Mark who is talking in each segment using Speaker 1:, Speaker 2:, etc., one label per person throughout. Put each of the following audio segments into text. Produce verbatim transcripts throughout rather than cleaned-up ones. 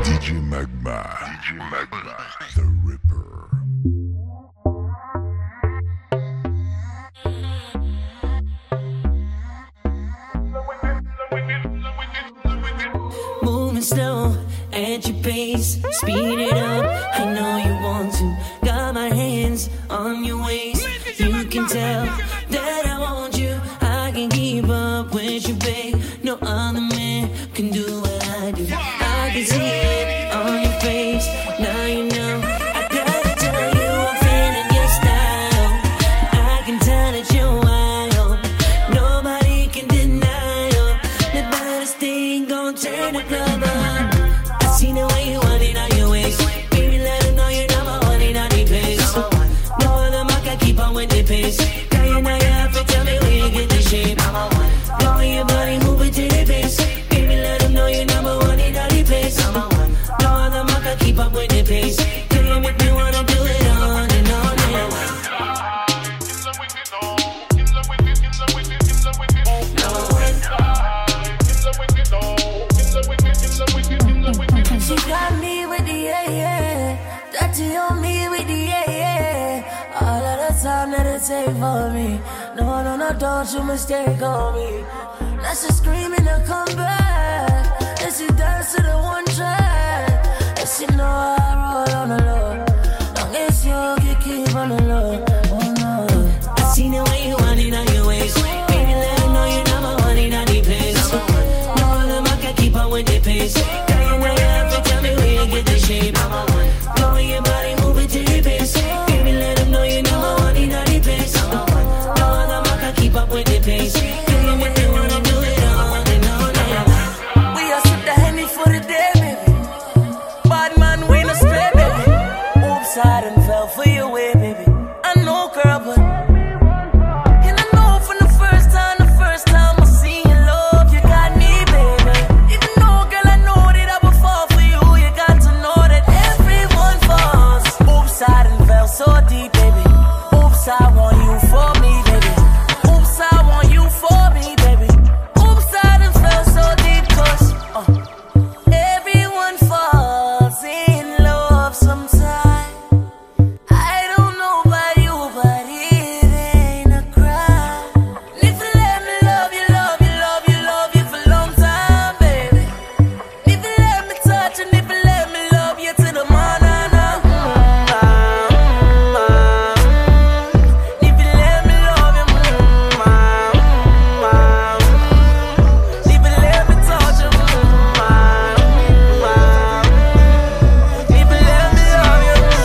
Speaker 1: J Magma, D J Magma, The Ripper.
Speaker 2: Moving slow at your pace, speed it up. I know you want to. Got my hands on your waist. You can tell that I want you. I can keep up with you, babe. No other man can do what I do. I can see it on your face. Now you know. I gotta tell you, I'm feeling your style. I can tell that you're wild. Nobody can deny it. The baddest thing gon' turn the club up. I see the way you want it on your waist. Baby, let them know you're number one in all the place. No other man can keep on with the pace. Now you know you have to tell me where you get the shape. Know your body moving to the pace. Baby, let them know you're number one in all the place. No other man can keep up with the pace. Can you make me wanna do it on and on and on? She got me with the yeah, yeah. Dirty on me with the yeah, yeah. All of the time that it take for me. No, no, no, don't you mistake on me. Now she screaming to come back. And she dance to the one track. And she know I roll on the low. Long as you can keep on the low. Oh no. I seen the way you want it on your waist. Baby, let them know you're number one in all the place. No other man can keep on with the pace. Get the shape. Know your body moving to the pace. Baby, let them know you're number one in all the place. No other man can keep up with the pace. Can you make me wanna do it on and on and on? We are sip the Henny for the day, baby. Bad man, we no spray, baby. Oops, I done fell for your way, baby. I know, girl, but and I know from the first time, the first time I seen your love, you got me, baby. Even though, girl, I know that I would fall for you. You got to know that everyone falls. Oops, I done fell so deep, baby. Oops, I want you for me, baby. Oops, I want you for me, baby. Oops, I done fell so deep, cause uh, everyone falls in love sometime. I don't know about you, but it ain't a crime. If you let me love you, love you, love you, love you for a long time, baby. If you let me touch and if you let me love you to the morning, mm, mm, mm. If you let me love you, mm, mm, mm. If you let me touch you, mm, mm, mm. If you let me love you, mm,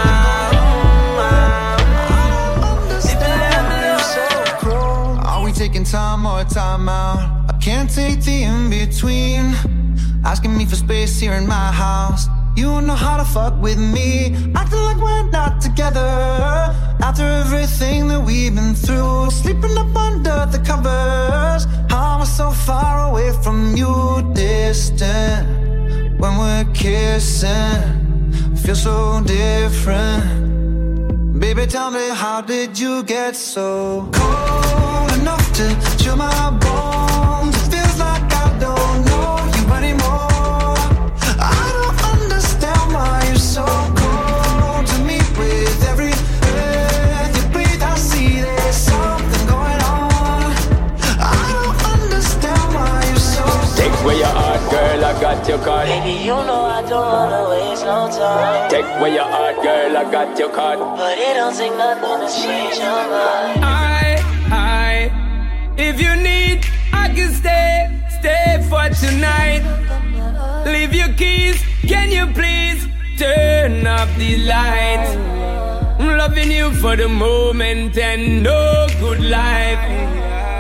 Speaker 2: mm, mm. If you let me love you.
Speaker 3: Are we taking time or time out? I can't take the in-between. Asking me for space here in my house. You know how to fuck with me. Acting like we're not together. After everything that we've been through. Sleeping up under the covers. How am I so far away from you? Distant. When we're kissing, feel so different. Baby, tell me, how did you get so cold enough to chill my bones? It feels like I don't know you anymore. I don't understand why you're so cold to me. With every breath you breathe, I see there's something going on. I don't understand why you're so cold.
Speaker 4: Take where your heart, girl, I got your card.
Speaker 2: Baby, you know I don't wanna waste no time.
Speaker 4: Take where your heart, girl, I got your card.
Speaker 2: But it don't take nothing to change your mind.
Speaker 5: I, I, if you need, I can stay, stay for tonight. Leave your keys, can you please turn up the lights? I'm loving you for the moment and no good life.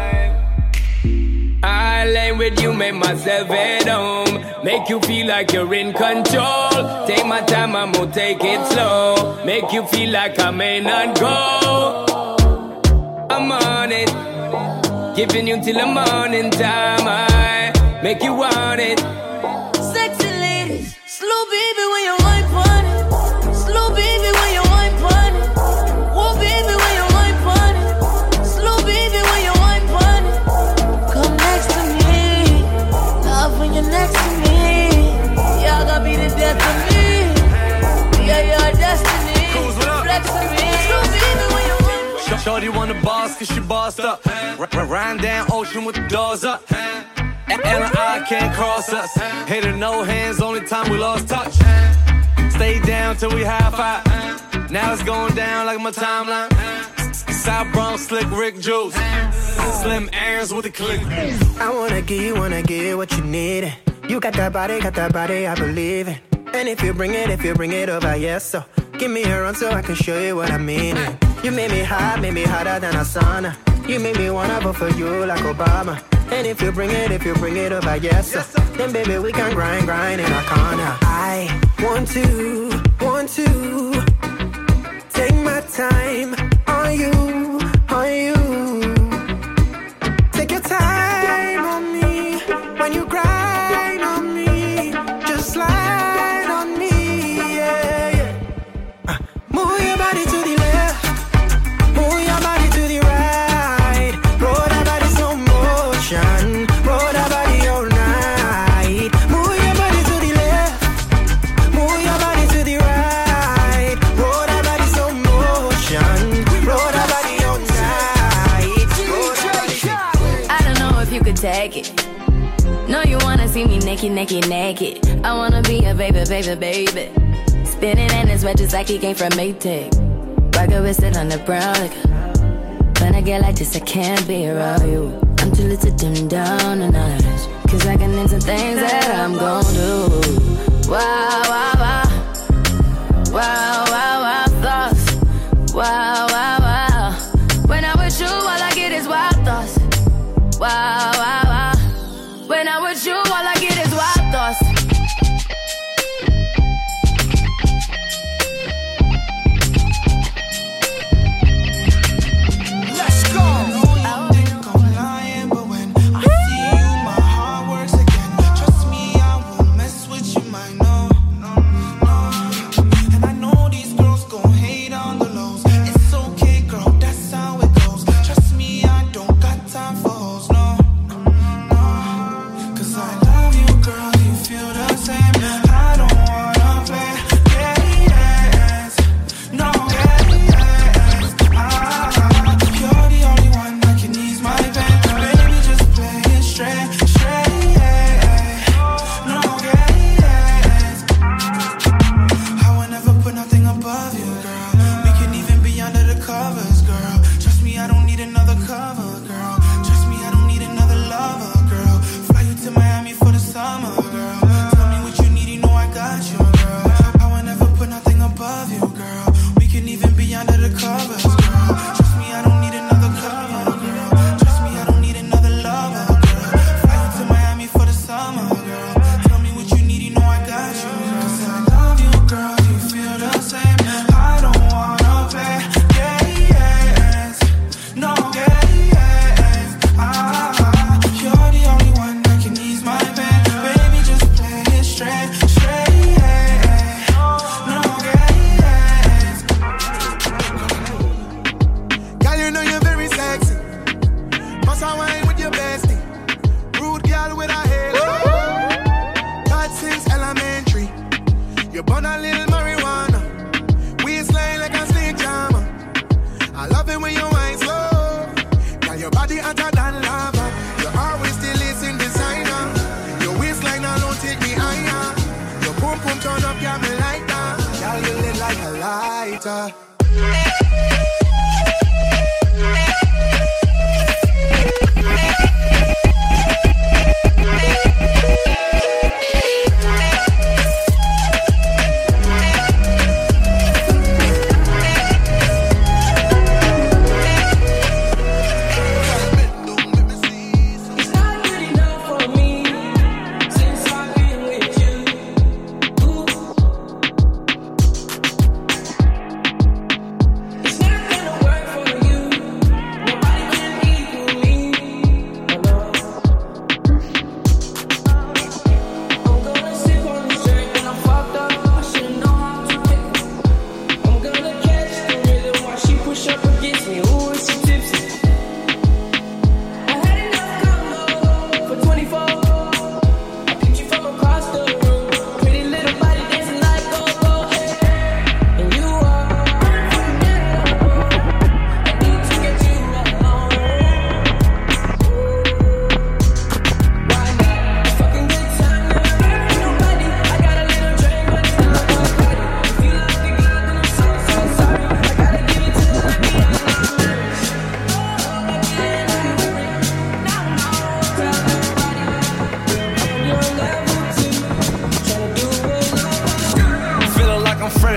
Speaker 5: I lay with you, make myself at home. Make you feel like you're in control. Take my time, I'm gonna take it slow. Make you feel like I may not go. I'm on it, giving you till the morning time. I make you want it.
Speaker 2: Sexy ladies, slow baby when you wine pon it. Slow baby when you wine pon it. Whoa baby when you wine pon it. Slow baby when you wine pon it. Come next to me, love when you're next to me. Y'all gotta be the
Speaker 6: Shorty wanna boss cause she bossed up. R- Ride down ocean with the doors up. And I can't cross us. Hater no hands, only time we lost touch. Stay down till we high five. Now it's going down like my timeline. South Bronx, slick Rick Juice. Slim Aaron's with the click.
Speaker 7: I wanna give you, wanna give you what you need. You got that body, got that body, I believe it. And if you bring it, if you bring it over, yes, so give me a run so I can show you what I mean. You made me hot, made me hotter than a sauna. You made me wanna vote for you like Obama. And if you bring it, if you bring it over, yes, so then baby we can grind, grind in our corner. I want to, want to take my time on you, on you. Take your time on me when you grind on me. Just slide on me, yeah, yeah. Uh, move your body to the left, move your body to the right. Roll that body slow motion, roll that body all night. Move your body to the left, move your body to the right. Roll that body slow motion, roll that body all night. Roll that body.
Speaker 8: I don't know if you could take it. No, you wanna see me naked, naked, naked. I wanna be a baby, baby, baby. Spinning in his red just like he came from Maytag. Rocket with it on the brown liquor. When I get like this, I can't be around you. I'm too little to dim down the night. Cause I can into things that I'm gon' do. Wow, wow, wow. Wow, wow, wow, thoughts. Wow, wow, wow. When I'm with you, all I get is wild thoughts. Wow, wow, wow. When I'm with you, all I get is wild thoughts.
Speaker 3: Let's go. I don't think I'm lying, but when I see you, my heart works again. Trust me, I won't mess with you, my no, no, no. And I know these girls gon' hate on the lows. It's okay, girl, that's how it goes. Trust me, I don't got time for hoes, no, no. Cause I love you, girl.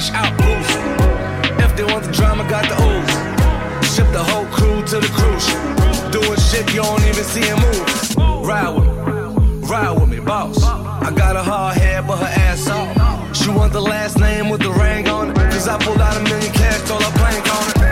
Speaker 6: fresh out boozing. If they want the drama, got the ooze. Ship the whole crew to the cruise. Doing shit you don't even see him move. Ride with me, ride with me, boss. I got a hard head, but her ass off. She want the last name with the ring on it. Cause I pulled out a million cash, stole her plank on it.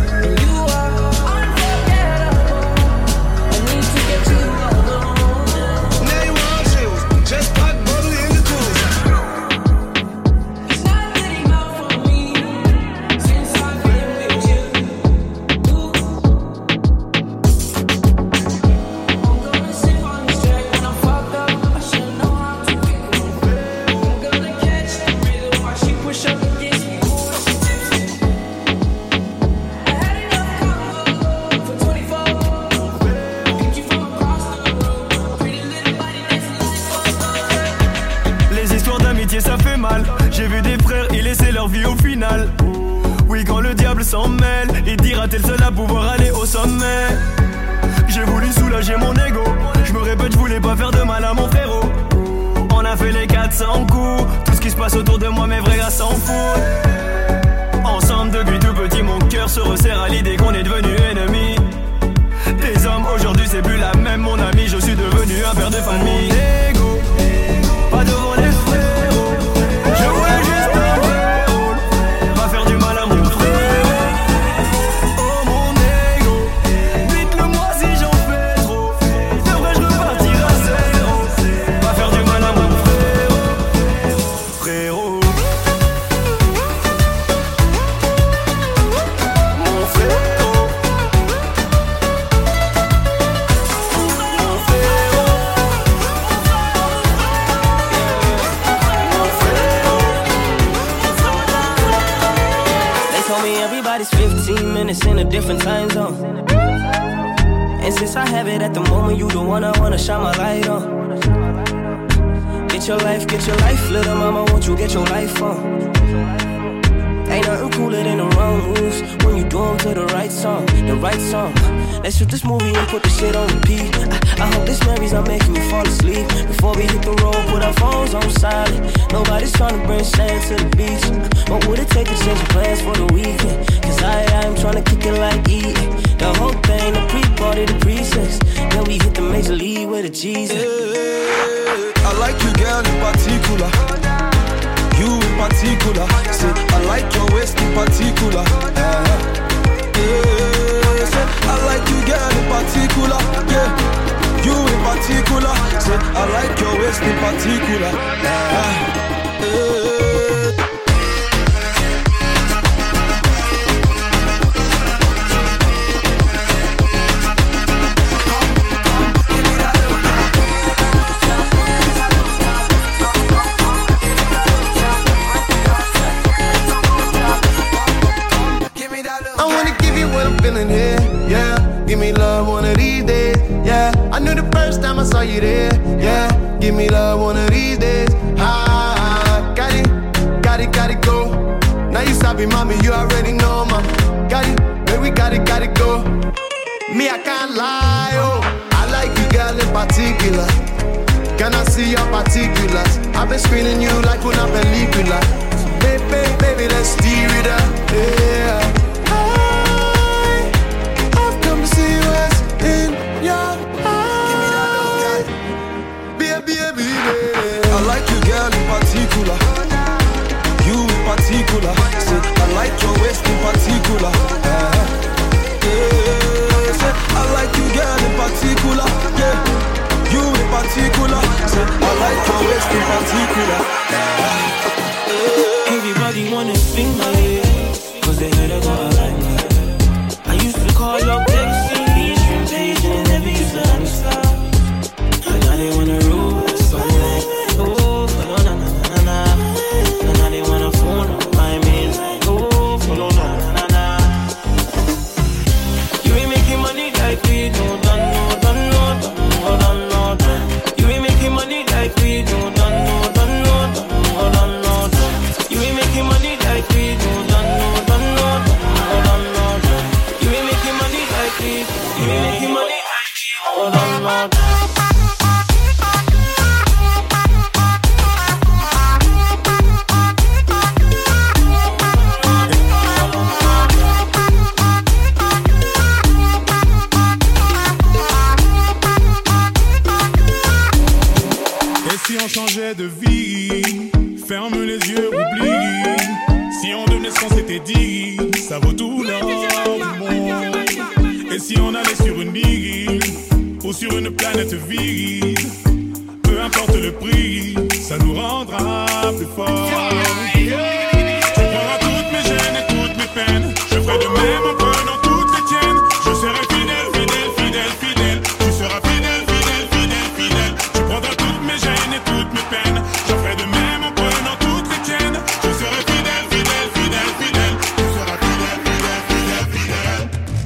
Speaker 9: Ça fait mal, j'ai vu des frères y laisser leur vie au final. Oui, quand le diable s'en mêle, il dira t'es le seul à pouvoir aller au sommet. J'ai voulu soulager mon ego, je me répète, je voulais pas faire de mal à mon frérot. On a fait les quatre cents coups, tout ce qui se passe autour de moi mes vrais gars s'en foutent. Ensemble depuis tout petit mon cœur se resserre à l'idée qu'on est devenu ennemis. Des hommes aujourd'hui c'est plus la même mon ami, je suis devenu un père de famille. Mon ego, pas devant les frères. Je voulais juste un vrai rôle, pas faire du mal à mon frère. Oh mon ego, dites-le moi si j'en fais trop. Devrais-je repartir à zéro, pas faire du mal à mon frère. Frérot, mon frérot, mon frérot. Everybody's fifteen minutes in a different time zone. And since I have it at the moment, you the one I wanna shine my light on. Get your life, get your life, little mama, won't you get your life on? Ain't nothing cooler than the wrong moves when you do them to the right song, the right song. Let's shoot this movie and put the shit on repeat. I, I hope this memories are making me fall asleep. Before we hit the road, put our phones on silent. Nobody's trying to bring sand to the beach. What would it take to change your plans for the weekend? Cause I, I'm trying to kick it like eating. The whole thing, the pre-party, the pre-sex. Then we hit the major league with a cheese.
Speaker 10: Hey, I like you girl in particular. You in particular. Say, I like your waist in particular. Uh-huh. Yeah, say, I like you girl in particular. Yeah, you in particular. Say, I like your waist in particular. Uh-huh. Yeah. Feeling here, yeah. Give me love one of these days, yeah. I knew the first time I saw you there, yeah. Give me love one of these days, ah. Got it, got it, got it, go. Now you sabi, mommy, you already know, ma. Got it, baby, got it, got it, go. Me, I can't lie, oh. I like you, girl, in particular. Can I see your particulars? I've been screening you like una película. Baby, baby, let's steer it up, yeah. I like you, girl, in particular. You in particular. Say, I like your waist in particular. Uh-huh. Yeah. Say, I like you, girl, in particular. Yeah. You in particular. Say, I like your waist in particular. Uh-huh. Yeah.
Speaker 11: Everybody wanna sing my ear, cause they heard I got a line. I used to call up texting, each room page, and never used to answer. And now they wanna rule. So I'm like, oh, follow na na na na. And now they wanna phone up my mail. Like, oh, follow na na na. You ain't making money like we do, done no, done no, done no, done no, done. You ain't making money like we do, done no, done no, done no, done no, done. You ain't making money like we do, done no, done no, done no, done no, done. You ain't making money like we do, you ain't making money like we do, done no, done.
Speaker 12: on changeait de vie, ferme les yeux, oublie. Si on devenait ce qu'on s'était dit, ça vaut tout l'or du monde. Et si on allait sur une île ou sur une planète vide, peu importe le prix, ça nous rendra plus forts. Tu prendras toutes mes gênes et toutes mes peines, je ferai de même en prenant toutes les tiennes. Je serai fidèle, fidèle, fidèle, fidèle. Tu seras fidèle, fidèle, fidèle, fidèle. Tu prendras toutes mes gênes et toutes mes peines, je ferai de même en prenant toutes les tiennes. Je serai fidèle, fidèle, fidèle, fidèle. Tu seras fidèle, fidèle, fidèle, fidèle.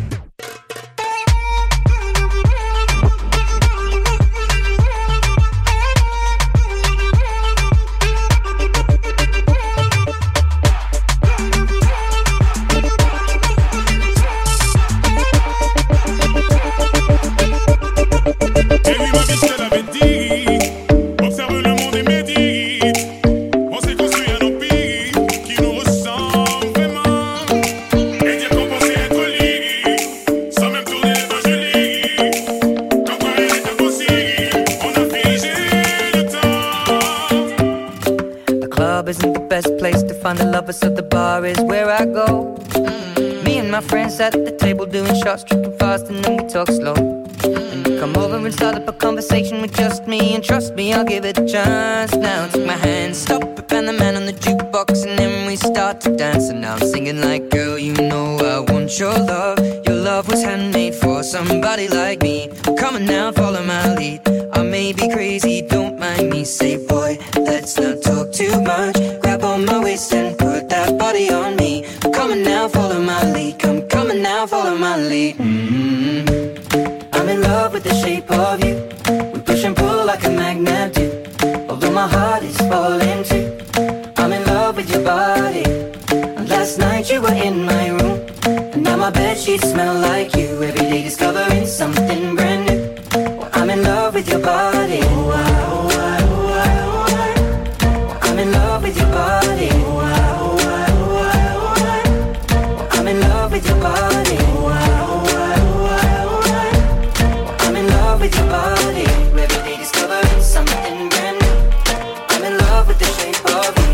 Speaker 13: The lovers, so the bar is where I go. Mm-hmm. Me and my friends at the table doing shots, tripping fast, and then we talk slow. And you come over and start up a conversation with just me, and trust me, I'll give it a chance. Now take my hand, stop it, and the man on the jukebox, and then we start to dance. And now I'm singing like, girl, you know I want your love. Your love was handmade for somebody like me. Come on now, follow my lead. I may be crazy, don't mind me. Say, boy, let's not talk too much. Grab on my waist and put that body on me. Come on now, follow my lead. Come, come on now, follow my lead. Mm-hmm. I'm in love with the shape of you. We push and pull like a magnet do. Although my heart is falling too. I'm in love with your body. And last night you were in my room, and now my bedsheets smell like you. Every day discovering something brand new. Well, I'm in love with your body. Oh, I, oh, I, oh, I, oh, I. I'm in love with your body. Oh, I, oh, I, oh, I, oh, I. I'm in love with your body. Oh, I, oh, I, oh, I, oh, I. I'm in love with your body. Every day discovering something brand new. I'm in love with the shape of you.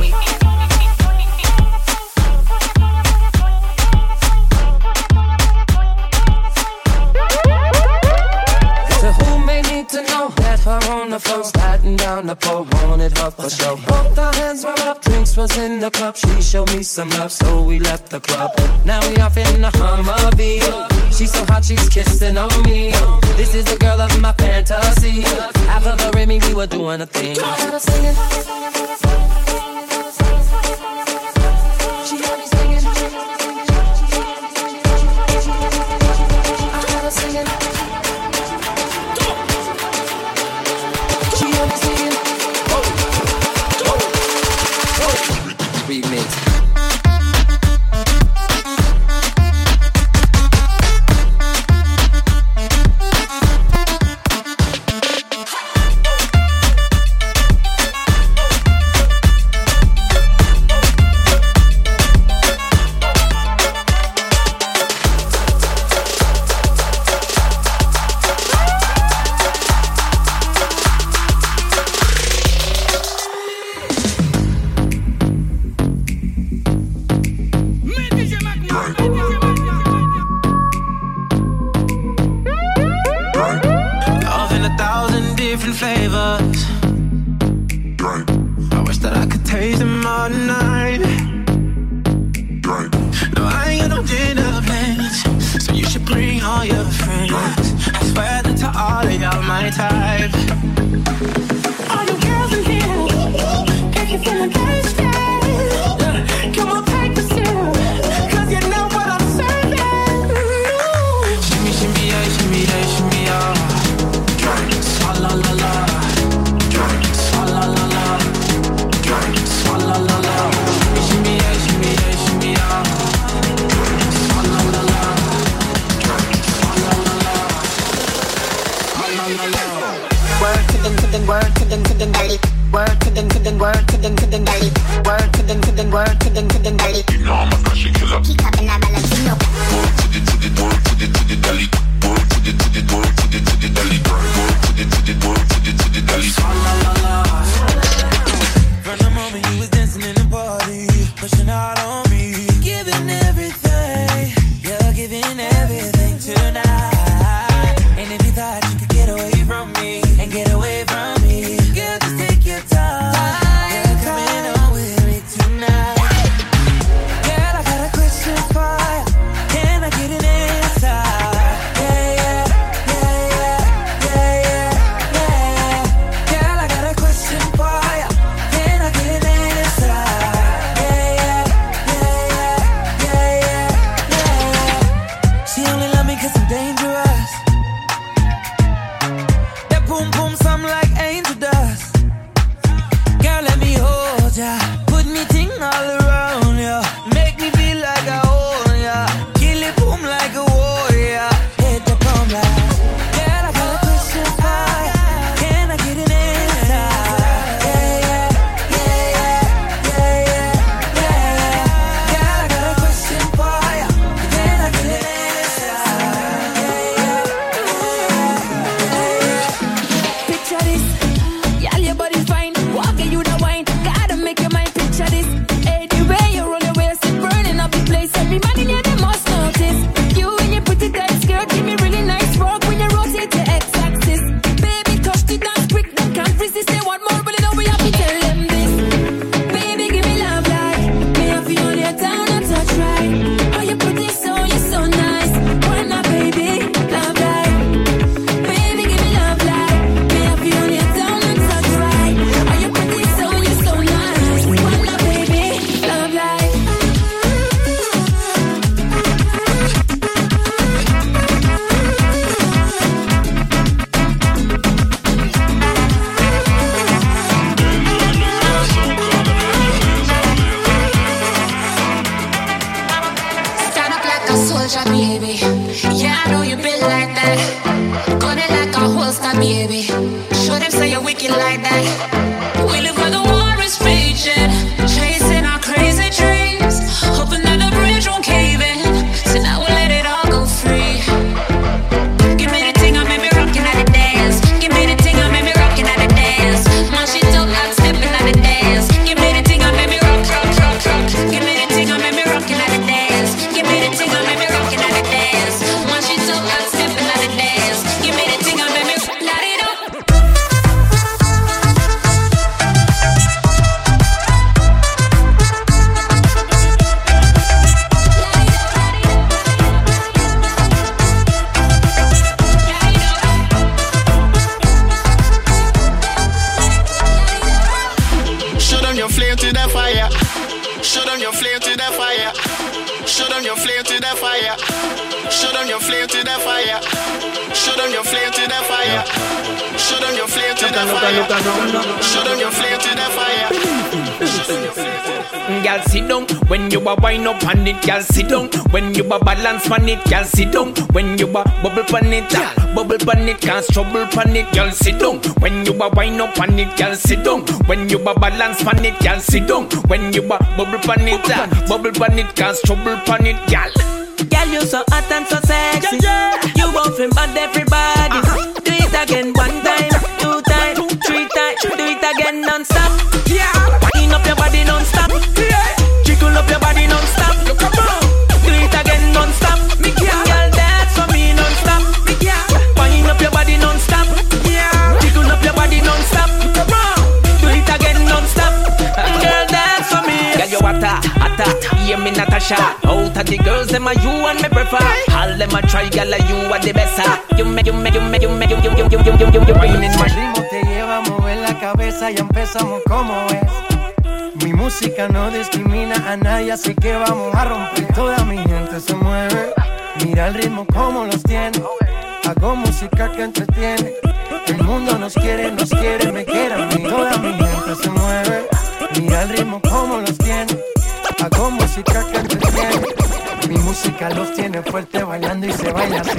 Speaker 14: To know that her on the floor, sliding down the pole, wanted her for show. Both our hands were up, drinks was in the cup. She showed me some love, so we left the club. Now we off in the Humvee. She's so hot, she's kissing on me. This is the girl of my fantasy. After the Remy, we were doing a thing. She had me singing. She had me singing. I had her singing. Remix.
Speaker 15: boom some like angel dust. Girl, let me hold ya. Put me ting all around ya. Make me feel like I own ya. Kill it boom like a warrior. Hit the bomb like. Girl, I got a question for ya. Can I get an answer? Yeah, yeah, yeah, yeah, yeah, yeah, yeah. Girl, I got a question for ya. Can I get an answer? Yeah, yeah, yeah, yeah.
Speaker 8: Picture this, y'all your body fine. Walking you the wine, gotta make your mind picture this. Hey, the way you roll your waist, it burning up the place. Every man in here they must notice. You in your pretty tight skirt, give me really nice rock when you rotate your x-axis. Baby, touch the dance quick, them can't resist. They want more, but they know we have to tell them this. Baby, give me love like me have you on your down and touch right. Oh, you pretty so, you so nice. Why not, baby? Love like. Baby, give me love like me have you on your down and touch right. Oh, you pretty so, you so nice. Why not, baby? Love like.
Speaker 16: Stand up like a soldier, baby. Yeah, I know you built like that. Gun it like a holster, baby. Show them say you're wicked like that. We live where the war is raging, chasing our crazy dreams, hoping that the bridge won't cave in. So now we'll let it all go free. Give me the thing, I made me rockin' at the dance. Give me the thing, I made me rockin' at the dance. Man, she don't like stepping at the dance. Give me the thing, I made me rock, rock, rock, rock. Give me the thing, I made me rockin' at the dance. Give me the thing, I made me rockin' at the dance. Man, she don't like stepping at the dance. Give me the thing, I made me light it up.
Speaker 10: Show them your flame to the fire. Show them your flame to the fire. Show them your flame to the fire. Show them your flame to the fire. Show them your flame to the fire. Show them your flame to the fire. Show them your flame to the fire.
Speaker 5: Girl, sit down when you a wind up on it. Girl, sit down when you a balance on it. Girl, sit down when you a bubble on it. Ah, bubble on it, can't trouble on it. Girl, sit down when you a wind up on it. Girl, sit down when you a balance on it. Girl, sit down when you a bubble on it. Ah, bubble on it, can't trouble on it. Girl,
Speaker 15: Girl, you so hot and so sexy. You want to bad everybody. Do it again one time, two times, three times. Do it again non-stop. Yeah, wind up your body non-stop. Jiggle up your body non-stop. Do it again non-stop. Girl, dance for me non-stop. Wind up your body non-stop. Jiggle up your body non-stop. Do it again non-stop. Girl, dance for me.
Speaker 5: girl, you hotter, hotter. Hear me, Natasha. Out of the girls, them are you and me prefer. All them a try, girl, you are the best. You make, you make, you make, you make, you, you, you, you, you, you, you,
Speaker 17: El ritmo te lleva a mover la cabeza y empezamos como es. Mi música no discrimina a nadie, así que vamos a romper. Toda mi gente se mueve. Mira el ritmo como los tiene. Hago música que entretiene. El mundo nos quiere, nos quiere, me quiere a mí. Toda mi gente se mueve. Mira el ritmo como los tiene. Hago música que entretiene. Mi música los tiene fuerte bailando y se baila así.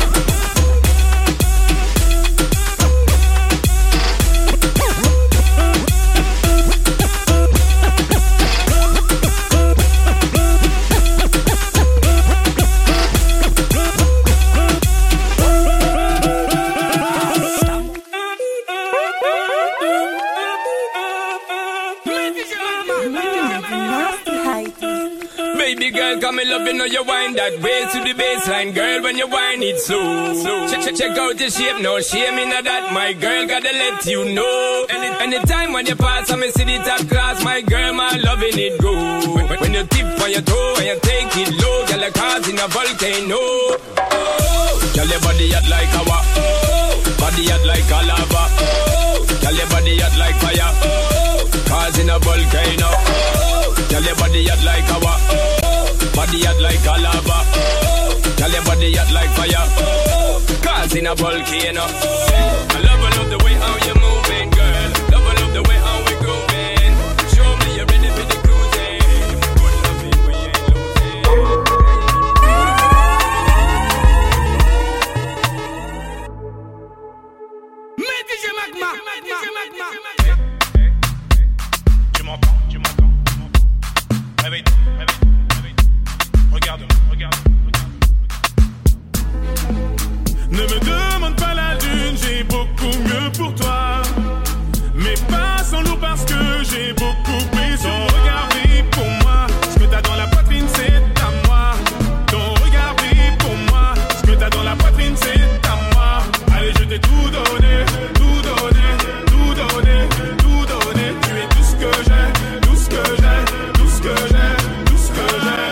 Speaker 5: Baby girl, come and love you know you wind that way to the baseline, girl. When you whine it slow, slow. Check, check, check out your shape, no shame in that. My girl, gotta let you know. Any, anytime when you pass, I me see the top class. My girl, my loving it go. When, when you tip on your toe and you take it low, girl, like cars in a volcano. Oh, girl, your body hot like lava. Oh, body hot like a lava. Oh, girl, your body hot like fire. Oh, cars in a volcano. Oh, girl, your body hot like lava. Oh, body hot like a lava. Oh, girl, your body hot like fire. Oh, cars flames in a volcano. I love, I love the way how you're moving, girl. Love, I love the way how we're grooving. Show me you're ready for the cruising. Good loving, we ain't losing.
Speaker 18: Mais D J Magma, D J Magma.
Speaker 12: Tu m'entends, tu m'entends. Réveille-toi, réveille-toi, réveille-toi. Regarde-moi, regarde-moi. Ne me demande pas la lune, j'ai beaucoup mieux pour toi. Mais pas sans loup parce que j'ai beaucoup pris. Ton regard brille pour moi. Ce que t'as dans la poitrine, c'est à moi. Ton regard brille pour moi. Ce que t'as dans la poitrine, c'est à moi. Allez, je t'ai tout donné, tout donné, tout donné, tout donné. Tu es tout ce que j'ai, tout ce que j'ai, tout ce que j'ai, tout ce que j'ai.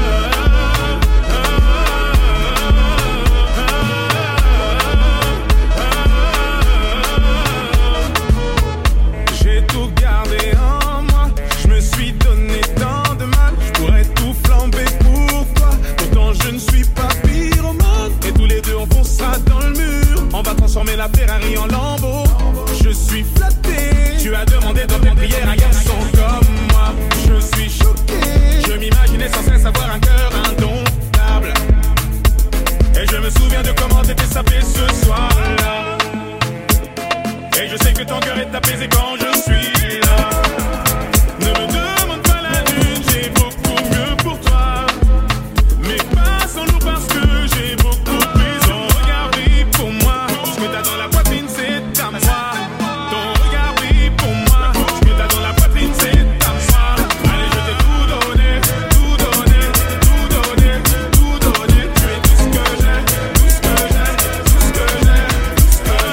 Speaker 12: On va transformer la Ferrari en Lambo. Je suis flatté. Tu as demandé dans tes prières un garçon comme moi. Je suis choqué. Je m'imaginais sans cesse avoir un cœur indomptable. Et je me souviens de comment t'étais sapé ce soir-là. Et je sais que ton cœur est apaisé quand je suis là. Ne me demande pas la lune, j'ai beaucoup mieux pour toi. Mais pas sans nous parce que j'ai beaucoup pris. Pour moi, ce que t'as dans la poitrine, c'est à moi. Ton regard brille pour moi. Ce que t'as dans la poitrine, c'est à moi. Allez, je t'ai tout donné, tout donné, tout donné, tout donné. Tu es tout ce que j'ai, tout ce que j'ai, tout ce que j'ai, tout ce que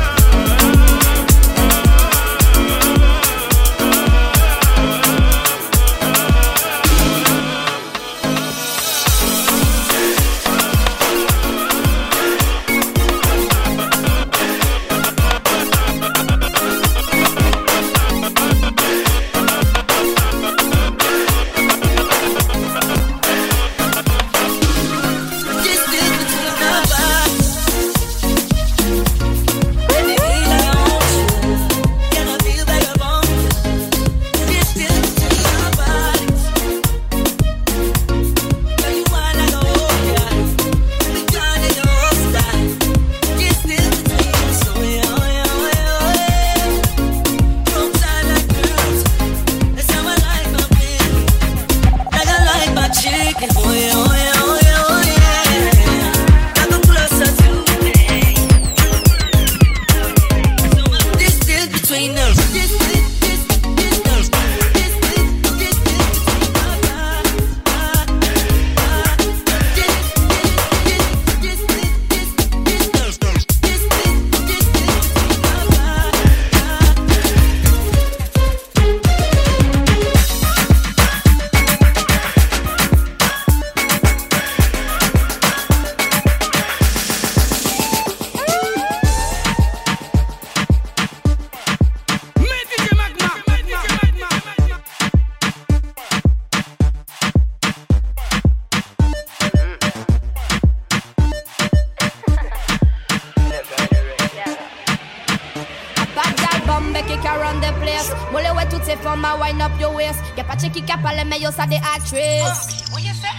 Speaker 19: of the actress.
Speaker 18: What you say?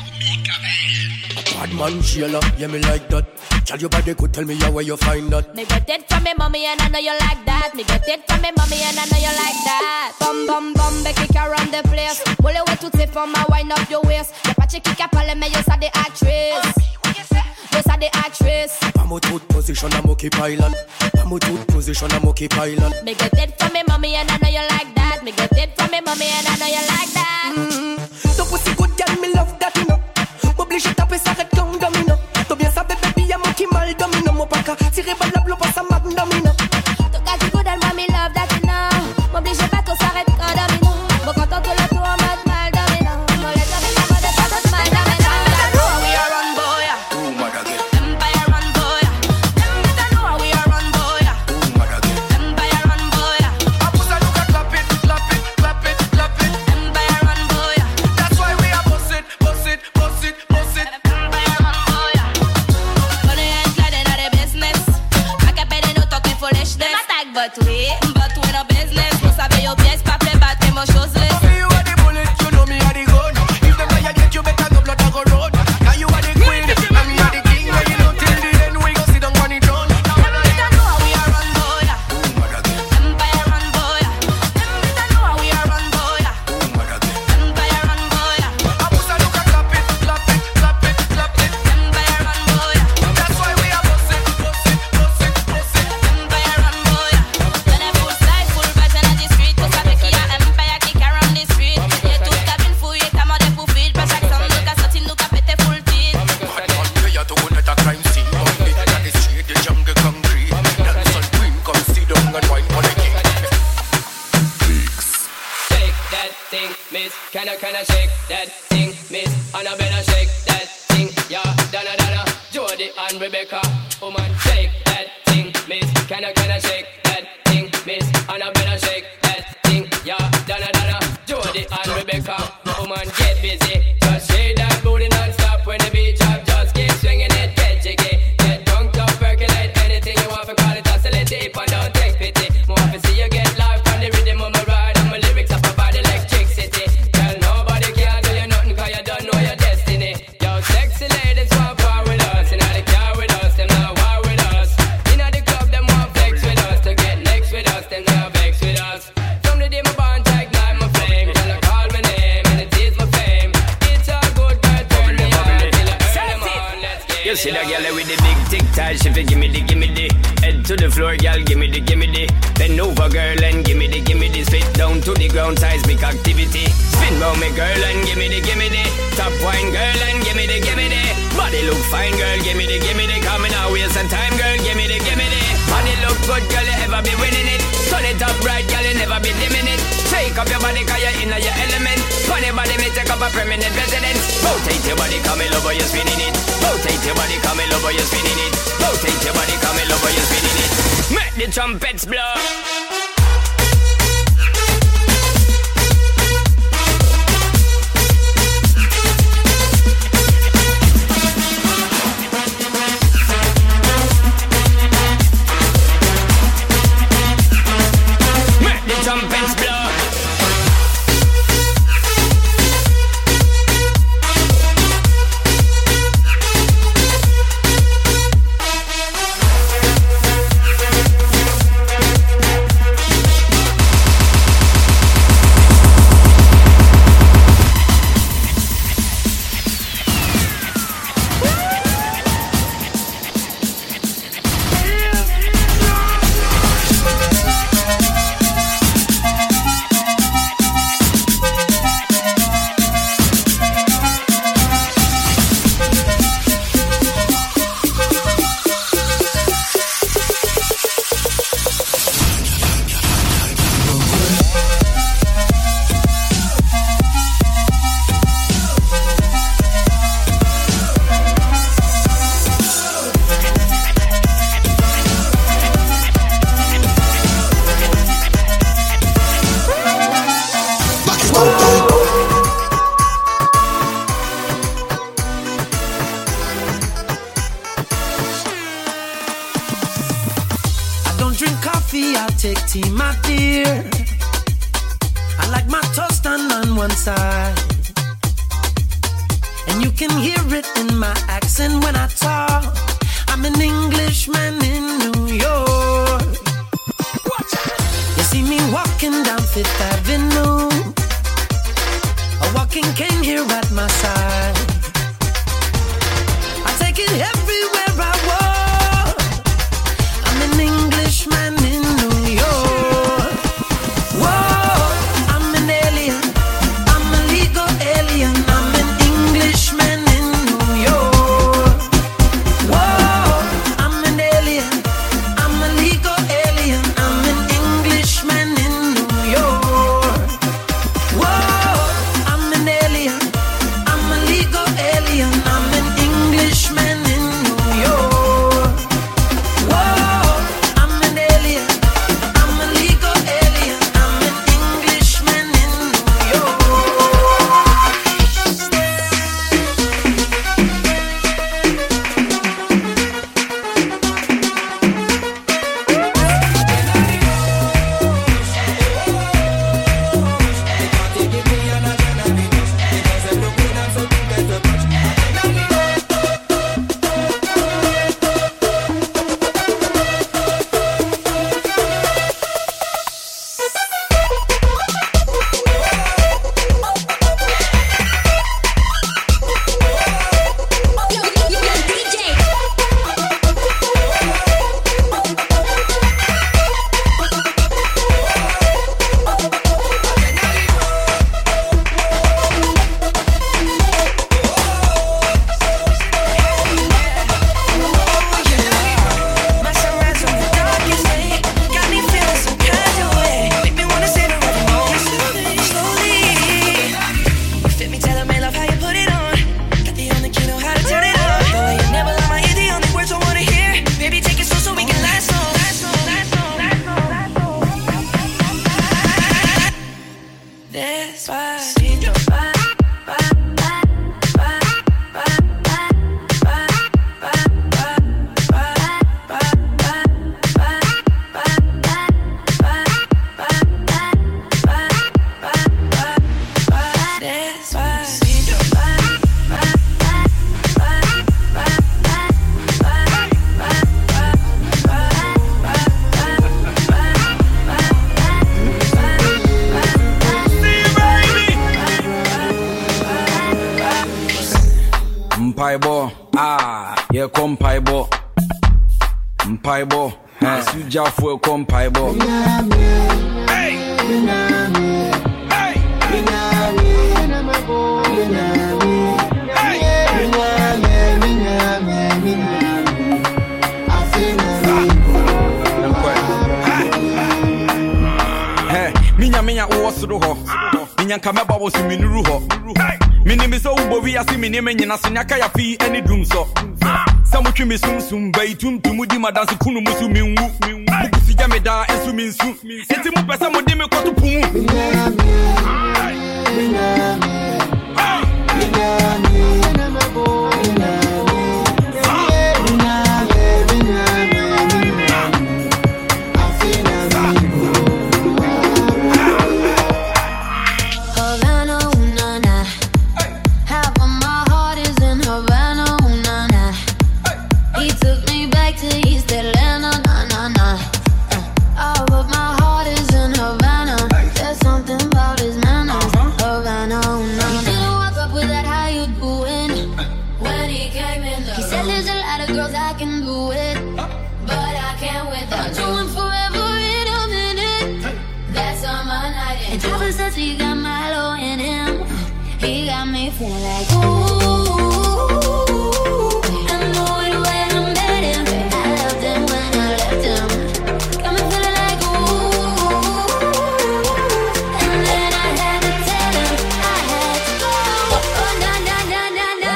Speaker 20: Bad man Sheila, yeah me like that. Tell your body could tell me how where you find that.
Speaker 19: Me get it from me mommy and I know you like that. Me get it from me mommy and I know you like that. Bum bum bum, be kick around the place. Mole way to take from my wind up your waist. Y'a pas check qui parle mais you are the actress. What you say? You are the actress.
Speaker 20: I'm a tooth position, I'm okay pilot. I'm a tooth position, I'm okay pilot.
Speaker 19: Me get it from me mommy and I know you like that. Me get it from me mommy and I know you like that.
Speaker 20: Mm-hmm. Ton pussy good girl, me love that you know. M'oblige taper ça red comme domino. T'as bien sabe baby, y'a mon qui mal domino. Mon pas qu'à tirer balle la blow, passe à ma domino.
Speaker 19: Ton gars qui good and me love that you know. M'oblige pas qu'on s'arrête comme domino. Mon content tout le tour en mode mal domino. Mon les hommes est pas de ça, d'autres mal domino. We are run boy.
Speaker 20: Oh my god.
Speaker 19: Empire run boy. Them better know we are run boy.
Speaker 20: Oh my god.
Speaker 19: Empire run boy.
Speaker 20: I put a look at clap it, clap it, clap it, clap it.
Speaker 19: Empire run boy.
Speaker 20: That's why we are boss it, boss it, boss it, boss it.
Speaker 19: Empire run boy. Money and sliding out of business. okay. But when a business, vous savez yo bien, c'est pas fait battre que mon chose laisse.
Speaker 20: You are the bullet, you know me are the gun. If them lion get you better no blood a go run. Now you are the queen, and me are the king. And you know till the end we go sit down on the throne.
Speaker 19: Them better know how we are run boy. Empire run boy. Them better know how we are run boy. Empire run boy.
Speaker 20: I must a look and clap it, clap it, clap it, clap it.
Speaker 19: Empire run boy.
Speaker 20: That's why we are bust it, bust it, bust it, bust it.
Speaker 19: Empire run boy. When I full slide, full version of the street, vous savez qu'il y a Empire qui carry the street. Et tout cabine fouillée, t'as mordé pour feed. Pas chaque somme, nous qu'a sorti, nous qu'a pété full tilt.
Speaker 20: You to go at a crime scene. Only at the street, the jungle concrete. Dance on queen, come sit down and wine for the king.
Speaker 5: Shake that thing, miss. Can I, can I shake that thing, miss? And I better shake that thing, yeah. Donna, Donna, Jody and Rebecca. Oh man, shake that thing, miss. Can I, can I shake that thing, miss? And I better shake that thing, yeah. Donna, Donna, Jody and Rebecca. Oh man, get busy. Just shake that booty non-stop when the beat drop. Just keep swinging it, get jiggy. Get drunk, up, percolate anything you want to call it. Oscillate deep and don't take pity. More to see you get live on the rhythm of my ride. And my lyrics up about electricity. Tell nobody can't do you nothing cause you don't know your destiny. Yo, sexy ladies want power with us. In the car with us, them not war with us. In the club, them want flex with us. To get next with us, them not vex with us. From the day my bond, I ignite my flame. Till I call my name and it is my fame. It's all good, girl, turn me on. Till I earn them on, let's get it.
Speaker 21: You see that girl with the big tic tac, she fi gimme the, gimme the. Head to the floor, girl, gimme the, gimme the. Bend over, girl, and gimme the, gimme the. Spit down to the ground, seismic activity. Spin round me, girl, and gimme the, gimme the. Top wine, girl, and gimme the, gimme the. Body look fine, girl, gimme the, gimme the. Coming out, waste some time, girl, gimme the, gimme the. Body look good, girl, you ever be winning it. Turn it up right, girl, you never be dimming it. Shake up your body, cause you're in your element. Funny body, me take up a permanent residence. Rotate your body, come over, you're spinning it. Rotate your body, come over, you're spinning it. Rotate your body, come over, you're spinning it. Make the trumpets blow. Make the trumpets blow.
Speaker 17: take tea, my dear. I like my toast on, on one side, and you can hear it in my accent when I talk. I'm an Englishman in New York. You see me walking down Fifth Avenue, a walking king here at my side. I take it everywhere I walk. I'm an Englishman in New York. Whoa, I'm an alien. I'm a legal alien. I'm an Englishman in New York. Whoa, I'm an alien. I'm a legal alien. I'm an Englishman in New York. Whoa, I'm an alien. I'm a legal alien. I'm an Englishman in New
Speaker 1: Mpaibo, ah, yeah, come Paibo. Mpaibo, hey, Suja for come Paibo. Hey, Minya minya uwasuru ho. Minya kameba wo siminuru ho. Minimi so ubovi asi minime nyina so nyaka ya fi any dum so. Samutwi mi sum sum bai tum tum di madanse kunu musu minwu. Bukusi jame da ensu minsu. Enti mu pesa mo di me kotu pum.
Speaker 19: He got Milo in him. He got me feeling like ooh. I know it when I met him. I loved him when I left him. Got me feeling like ooh. And then I had to tell him I had to go. Oh na na na na na.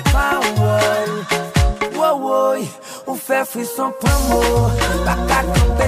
Speaker 15: Fais son promo, pas qu'à